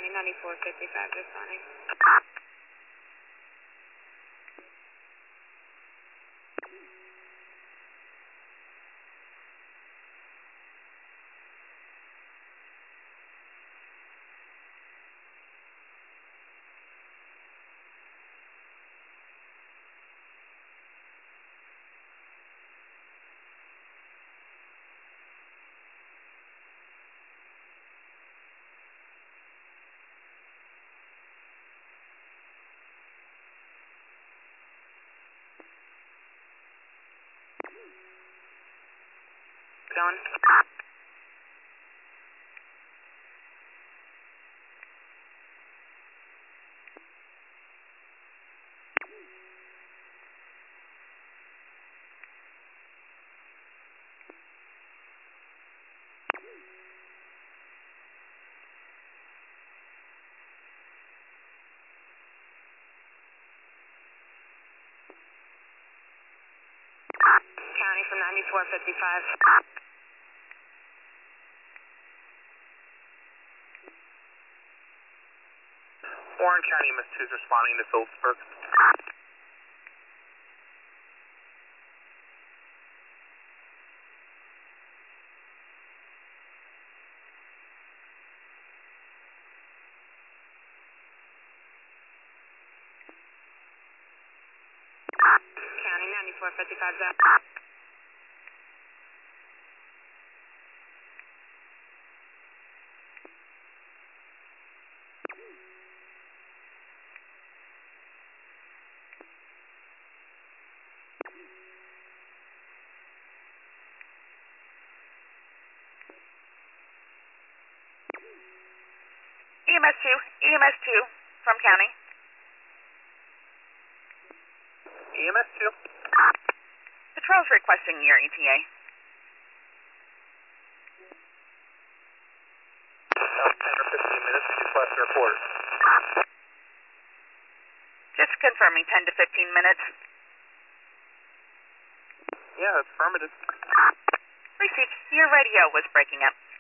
County 9455 responding. Going. County from 9455. Warren County EMS 2 is responding to Phillipsburg. County 9455 Zap. EMS 2 from County. EMS 2? Patrol's requesting your ETA. 10 or 15 minutes, request a report. Just confirming 10 to 15 minutes. Yeah, that's affirmative. Received. Your radio was breaking up.